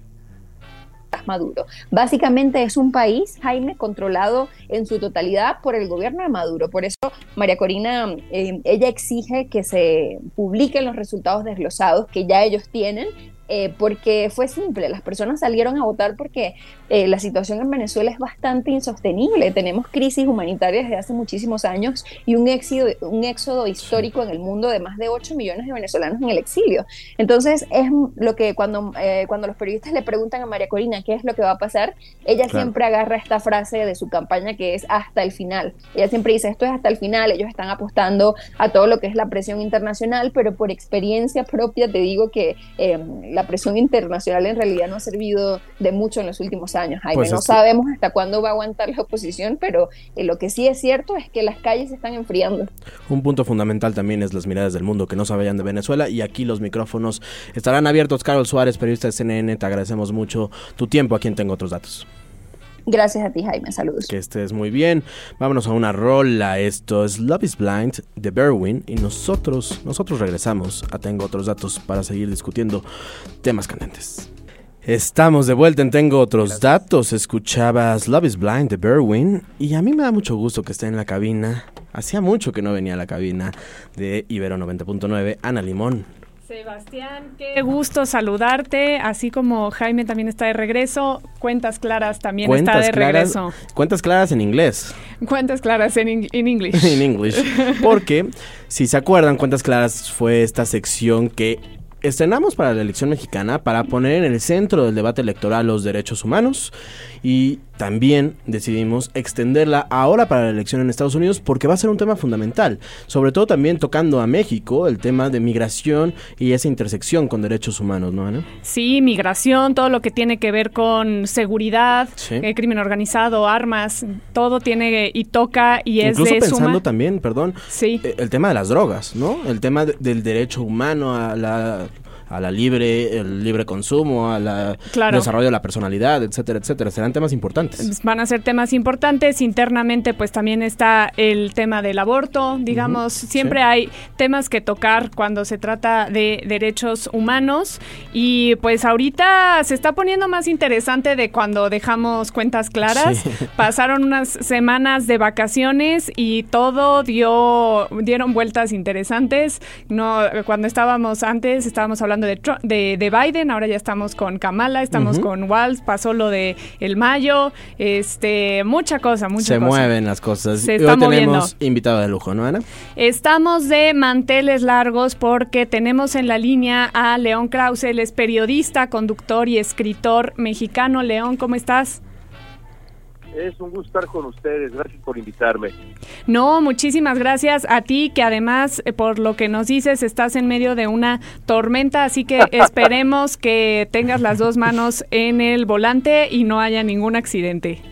Maduro. Básicamente es un país, Jaime, controlado en su totalidad por el gobierno de Maduro. Por eso María Corina, eh, ella exige que se publiquen los resultados desglosados que ya ellos tienen, eh, porque fue simple, las personas salieron a votar porque eh, la situación en Venezuela es bastante insostenible. Tenemos crisis humanitarias desde hace muchísimos años y un éxodo, un éxodo histórico en el mundo de más de ocho millones de venezolanos en el exilio. Entonces es lo que cuando, eh, cuando los periodistas le preguntan a María Corina qué es lo que va a pasar, ella claro. siempre agarra esta frase de su campaña que es hasta el final. Ella siempre dice esto es hasta el final, ellos están apostando a todo lo que es la presión internacional, pero por experiencia propia te digo que eh, la presión internacional en realidad no ha servido de mucho en los últimos años, Jaime. Pues no sabemos hasta cuándo va a aguantar la oposición, pero eh, lo que sí es cierto es que las calles se están enfriando. Un punto fundamental también es las miradas del mundo que no se vayan de Venezuela, y aquí los micrófonos estarán abiertos. Carol Suárez, periodista de C N N, te agradecemos mucho tu tiempo. Aquí en Tengo Otros Datos. Gracias a ti, Jaime, saludos. Que estés muy bien. Vámonos a una rola. Esto es Love is Blind de Berwin y nosotros, nosotros regresamos a Tengo Otros Datos para seguir discutiendo temas candentes. Estamos de vuelta en Tengo Otros Gracias. Datos. Escuchabas Love is Blind de Berwin y a mí me da mucho gusto que esté en la cabina. Hacía mucho que no venía a la cabina de Ibero noventa punto nueve, Ana Limón. Sebastián, qué gusto saludarte, así como Jaime también está de regreso, Cuentas Claras también Cuentas está de claras, regreso. Cuentas Claras en inglés. Cuentas Claras en in- in English. En English, porque si se acuerdan, Cuentas Claras fue esta sección que estrenamos para la elección mexicana para poner en el centro del debate electoral los derechos humanos, y también decidimos extenderla ahora para la elección en Estados Unidos porque va a ser un tema fundamental, sobre todo también tocando a México, el tema de migración y esa intersección con derechos humanos, ¿no, Ana? Sí, migración, todo lo que tiene que ver con seguridad, sí. eh, crimen organizado, armas, todo tiene y toca y es Incluso de pensando suma. también, perdón, sí. el tema de las drogas, ¿no? El tema de, del derecho humano a la a la libre, el libre consumo, al claro. desarrollo de la personalidad, etcétera, etcétera. Serán temas importantes. Van a ser temas importantes. Internamente, pues también está el tema del aborto, digamos, uh-huh. siempre sí. hay temas que tocar cuando se trata de derechos humanos y pues ahorita se está poniendo más interesante de cuando dejamos cuentas claras. Sí. Pasaron unas semanas de vacaciones y todo dio dieron vueltas interesantes. No, cuando estábamos antes estábamos hablando de, de, de Biden, ahora ya estamos con Kamala, estamos uh-huh. con Walz, pasó lo de el mayo, este, mucha cosa, mucha se cosa. Se mueven las cosas. Se y está hoy moviendo. Tenemos invitado de lujo, ¿no, Ana? Estamos de manteles largos porque tenemos en la línea a León Krause, él es periodista, conductor y escritor mexicano. León, ¿cómo estás? Es un gusto estar con ustedes, gracias por invitarme. No, muchísimas gracias a ti, que además, eh, por lo que nos dices, estás en medio de una tormenta, así que esperemos que tengas las dos manos en el volante y no haya ningún accidente.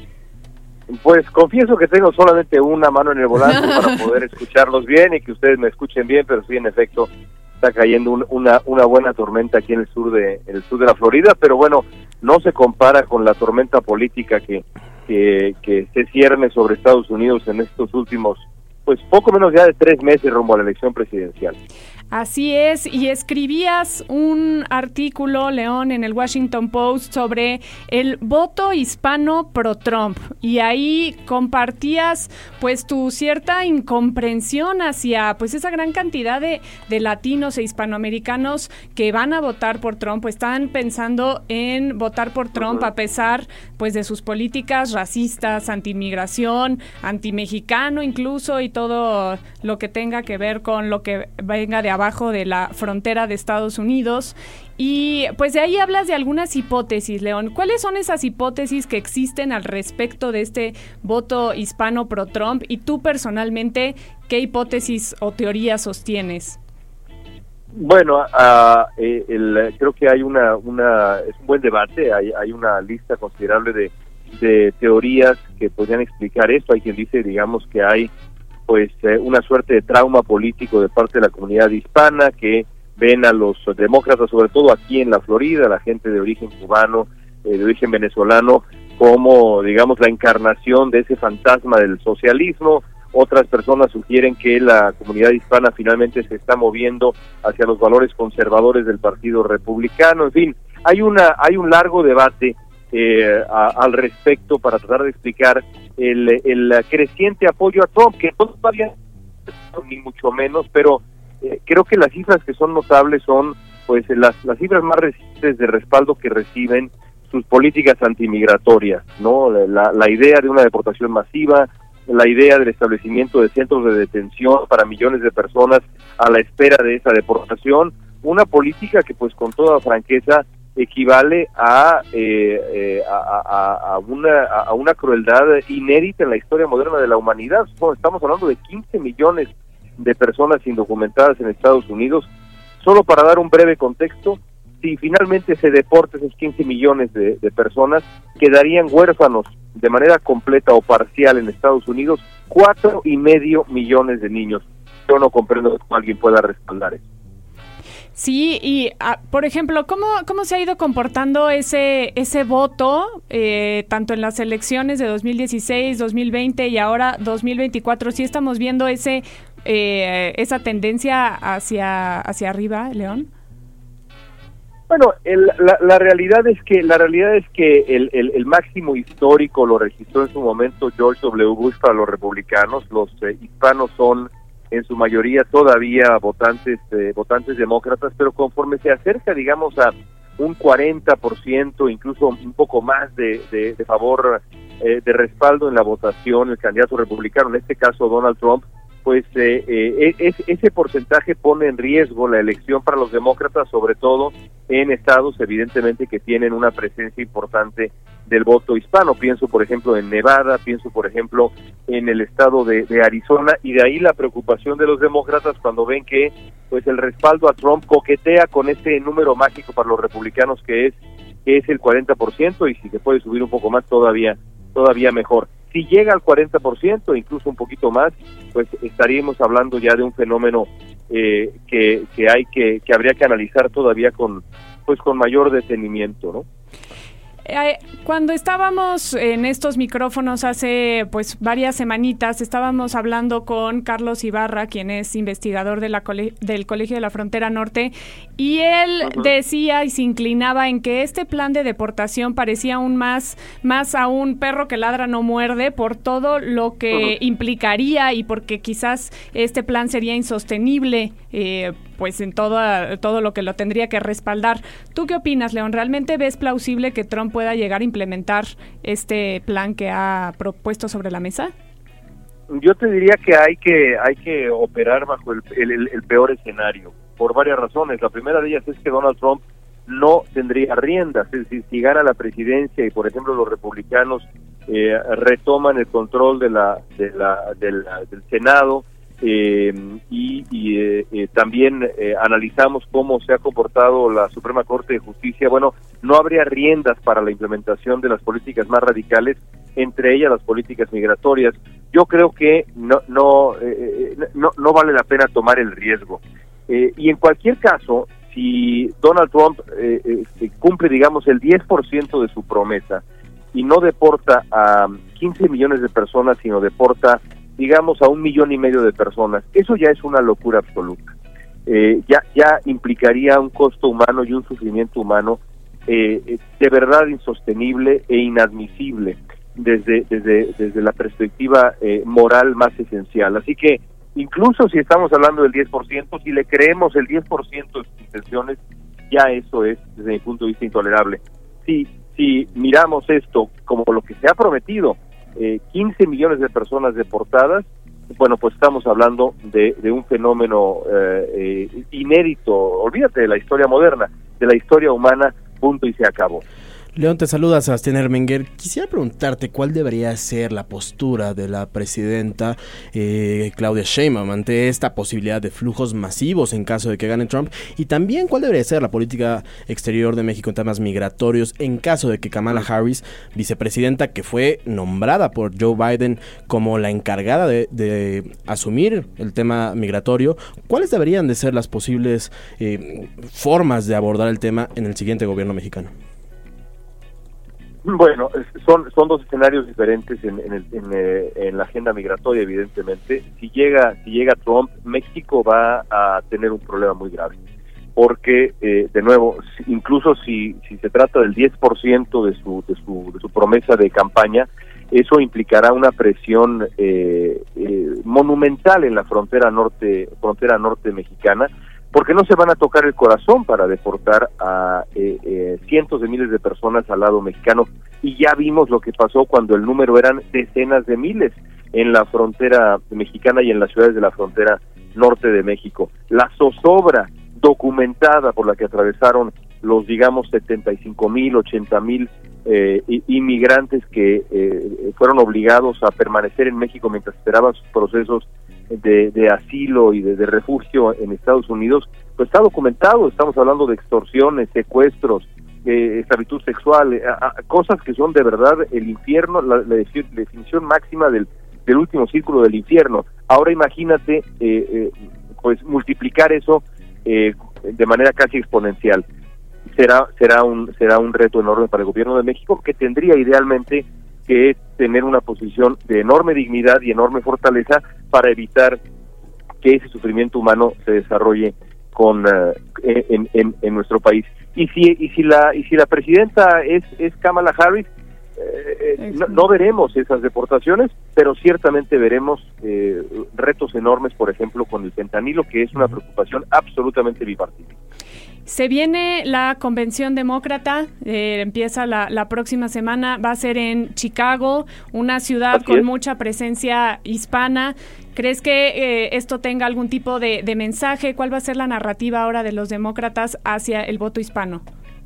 Pues confieso que tengo solamente una mano en el volante para poder escucharlos bien y que ustedes me escuchen bien, pero sí, en efecto, está cayendo un, una una buena tormenta aquí en el sur de en el sur de la Florida, pero bueno, no se compara con la tormenta política que que, que se cierne sobre Estados Unidos en estos últimos, pues poco menos ya de tres meses rumbo a la elección presidencial. Así es, y escribías un artículo, León, en el Washington Post sobre el voto hispano pro-Trump, y ahí compartías pues tu cierta incomprensión hacia pues esa gran cantidad de, de latinos e hispanoamericanos que van a votar por Trump, pues están pensando en votar por Trump uh-huh. a pesar pues de sus políticas racistas, anti-inmigración, anti-mexicano incluso, y todo lo que tenga que ver con lo que venga de abajo de la frontera de Estados Unidos. Y pues de ahí hablas de algunas hipótesis, León. ¿Cuáles son esas hipótesis que existen al respecto de este voto hispano pro-Trump? Y tú personalmente, ¿qué hipótesis o teorías sostienes? Bueno, uh, eh, el, creo que hay una, una, es un buen debate, hay, hay una lista considerable de, de teorías que podrían explicar esto. Hay quien dice, digamos, que hay pues eh, una suerte de trauma político de parte de la comunidad hispana, que ven a los demócratas, sobre todo aquí en la Florida, la gente de origen cubano, eh, de origen venezolano, como, digamos, la encarnación de ese fantasma del socialismo. Otras personas sugieren que la comunidad hispana finalmente se está moviendo hacia los valores conservadores del Partido Republicano. En fin, hay una hay un largo debate Eh, a, al respecto para tratar de explicar el, el creciente apoyo a Trump, que no todavía ni mucho menos, pero eh, creo que las cifras que son notables son pues las, las cifras más recientes de respaldo que reciben sus políticas antimigratorias, ¿no? La, la idea de una deportación masiva, la idea del establecimiento de centros de detención para millones de personas a la espera de esa deportación, una política que pues con toda franqueza equivale a, eh, eh, a, a, a, una, a una crueldad inédita en la historia moderna de la humanidad. Estamos hablando de quince millones de personas indocumentadas en Estados Unidos. Solo para dar un breve contexto, si finalmente se deporta esos quince millones de, de personas, quedarían huérfanos de manera completa o parcial en Estados Unidos cuatro y medio millones de niños. Yo no comprendo cómo alguien pueda respaldar eso. Sí, y ah, por ejemplo, ¿cómo, cómo se ha ido comportando ese ese voto, eh, tanto en las elecciones de dos mil dieciséis, dos mil veinte y ahora dos mil veinticuatro? ¿Sí estamos viendo ese eh, esa tendencia hacia hacia arriba, León? Bueno, el, la, la realidad es que la realidad es que el, el, el máximo histórico lo registró en su momento George W. Bush para los republicanos. Los eh, hispanos son en su mayoría todavía votantes eh, votantes demócratas, pero conforme se acerca, digamos, a un cuarenta por ciento, incluso un poco más de, de, de favor, eh, de respaldo en la votación, el candidato republicano, en este caso Donald Trump, pues eh, eh, es, ese porcentaje pone en riesgo la elección para los demócratas, sobre todo en estados evidentemente que tienen una presencia importante del voto hispano. Pienso por ejemplo en Nevada, pienso por ejemplo en el estado de, de Arizona, y de ahí la preocupación de los demócratas cuando ven que pues el respaldo a Trump coquetea con ese número mágico para los republicanos que es que es el cuarenta por ciento, y si se puede subir un poco más todavía todavía mejor. Si llega al cuarenta por ciento, incluso un poquito más, pues estaríamos hablando ya de un fenómeno eh, que, que hay que, que habría que analizar todavía con, pues con mayor detenimiento, ¿no? Cuando estábamos en estos micrófonos hace pues varias semanitas, estábamos hablando con Carlos Ibarra, quien es investigador de la cole- del Colegio de la Frontera Norte, y él uh-huh. decía y se inclinaba en que este plan de deportación parecía aún más, más a un perro que ladra no muerde por todo lo que uh-huh. implicaría y porque quizás este plan sería insostenible eh, pues en todo, todo lo que lo tendría que respaldar. ¿Tú qué opinas, León? ¿Realmente ves plausible que Trump pueda llegar a implementar este plan que ha propuesto sobre la mesa? Yo te diría que hay que hay que operar bajo el, el, el peor escenario, por varias razones. La primera de ellas es que Donald Trump no tendría riendas, es decir, si gana la presidencia y, por ejemplo, los republicanos eh, retoman el control de la, de la, de la del Senado, Eh, y, y eh, eh, también eh, analizamos cómo se ha comportado la Suprema Corte de Justicia, bueno, no habría riendas para la implementación de las políticas más radicales, entre ellas las políticas migratorias. Yo creo que no no eh, no, no vale la pena tomar el riesgo. Eh, y en cualquier caso, si Donald Trump eh, eh, cumple, digamos, el diez por ciento de su promesa y no deporta a quince millones de personas, sino deporta digamos a un millón y medio de personas, eso ya es una locura absoluta. Eh, ya ya implicaría un costo humano y un sufrimiento humano eh, de verdad insostenible e inadmisible desde desde desde la perspectiva eh, moral más esencial. Así que incluso si estamos hablando del diez por ciento, si le creemos el diez por ciento de sus intenciones, ya eso es, desde mi punto de vista, intolerable. Si si miramos esto como lo que se ha prometido, Eh, quince millones de personas deportadas, bueno, pues estamos hablando de, de un fenómeno eh, eh, inédito, olvídate de la historia moderna, de la historia humana, punto y se acabó. León, te saluda Sebastián Ermenguer. Quisiera preguntarte cuál debería ser la postura de la presidenta eh, Claudia Sheinbaum ante esta posibilidad de flujos masivos en caso de que gane Trump, y también cuál debería ser la política exterior de México en temas migratorios en caso de que Kamala Harris, vicepresidenta que fue nombrada por Joe Biden como la encargada de, de asumir el tema migratorio, cuáles deberían de ser las posibles eh, formas de abordar el tema en el siguiente gobierno mexicano. Bueno, son son dos escenarios diferentes en en, el, en, eh, en la agenda migratoria, evidentemente. Si llega si llega Trump, México va a tener un problema muy grave, porque eh, de nuevo, incluso si si se trata del diez por ciento de su de su de su promesa de campaña, eso implicará una presión eh, eh, monumental en la frontera norte frontera norte mexicana, porque no se van a tocar el corazón para deportar a eh, eh, cientos de miles de personas al lado mexicano, y ya vimos lo que pasó cuando el número eran decenas de miles en la frontera mexicana y en las ciudades de la frontera norte de México. La zozobra documentada por la que atravesaron los, digamos, setenta y cinco mil, ochenta mil eh, inmigrantes que eh, fueron obligados a permanecer en México mientras esperaban sus procesos De, de asilo y de, de refugio en Estados Unidos, pues está documentado. Estamos hablando de extorsiones, secuestros, eh, esclavitud sexual, eh, a, a, cosas que son de verdad el infierno, la, la definición máxima del, del último círculo del infierno. Ahora imagínate, eh, eh, pues multiplicar eso eh, de manera casi exponencial. Será será un será un reto enorme para el gobierno de México, que tendría idealmente que tener una posición de enorme dignidad y enorme fortaleza para evitar que ese sufrimiento humano se desarrolle con uh, en, en, en nuestro país. Y si y si la y si la presidenta es es Kamala Harris, eh, no, no veremos esas deportaciones, pero ciertamente veremos eh, retos enormes, por ejemplo, con el fentanilo, que es una preocupación absolutamente bipartidista. Se viene la convención demócrata, eh, empieza la, la próxima semana, va a ser en Chicago, una ciudad Así con es. mucha presencia hispana. ¿Crees que eh, esto tenga algún tipo de, de mensaje? ¿Cuál va a ser la narrativa ahora de los demócratas hacia el voto hispano?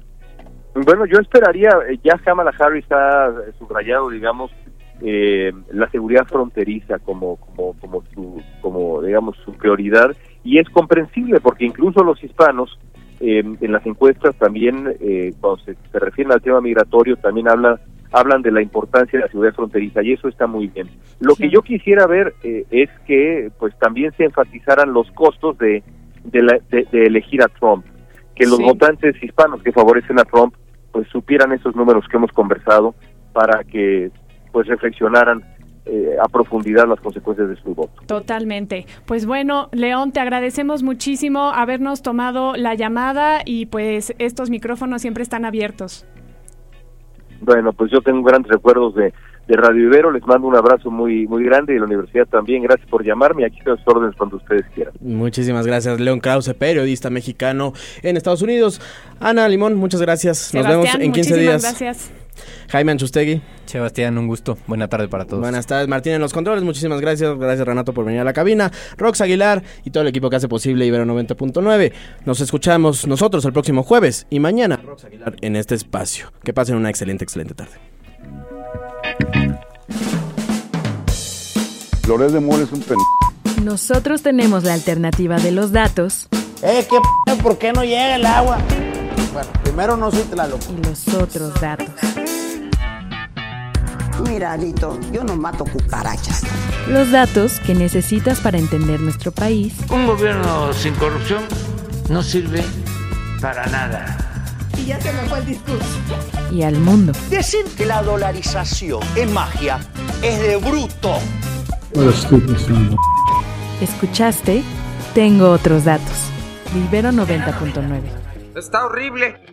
Bueno, yo esperaría, ya Kamala Harris ha subrayado, digamos, eh, la seguridad fronteriza como, como, como su, como, digamos, su prioridad, y es comprensible porque incluso los hispanos, Eh, en las encuestas también, eh, cuando se, se refieren al tema migratorio, también habla hablan de la importancia de la seguridad fronteriza y eso está muy bien. Lo que yo quisiera ver eh, es que pues también se enfatizaran los costos de de, la, de, de elegir a Trump, que los sí. votantes hispanos que favorecen a Trump pues supieran esos números que hemos conversado para que pues reflexionaran eh, a profundidad las consecuencias de su voto. Totalmente. Pues bueno, León, te agradecemos muchísimo habernos tomado la llamada y pues estos micrófonos siempre están abiertos. Bueno, pues yo tengo grandes recuerdos de, de Radio Ibero, les mando un abrazo muy muy grande y de la universidad también, gracias por llamarme, aquí estoy a sus órdenes cuando ustedes quieran. Muchísimas gracias, León Krause, periodista mexicano en Estados Unidos. Ana Limón, muchas gracias, nos Sebastián, vemos en quince días. Gracias. Jaime Anchustegui. Sebastián, un gusto. Buena tarde para todos. Buenas tardes, Martín en los controles. Muchísimas gracias. Gracias, Renato, por venir a la cabina. Rox Aguilar y todo el equipo que hace posible Ibero noventa punto nueve. Nos escuchamos nosotros el próximo jueves y mañana Rox Aguilar en este espacio. Que pasen una excelente, excelente tarde. Loret de Mola es un pen... Nosotros tenemos la alternativa de los datos. Eh, ¿qué p***? ¿Por qué no llega el agua? Bueno, primero no soy Tlaloc. Y los otros datos. Mira, Alito, yo no mato cucarachas. Los datos que necesitas para entender nuestro país. Un gobierno sin corrupción no sirve para nada. Y ya se me fue el discurso. Y al mundo. Decir que la dolarización es magia es de bruto. What a stupid son. ¿Escuchaste? Tengo otros datos. De Ibero noventa punto nueve. Está horrible.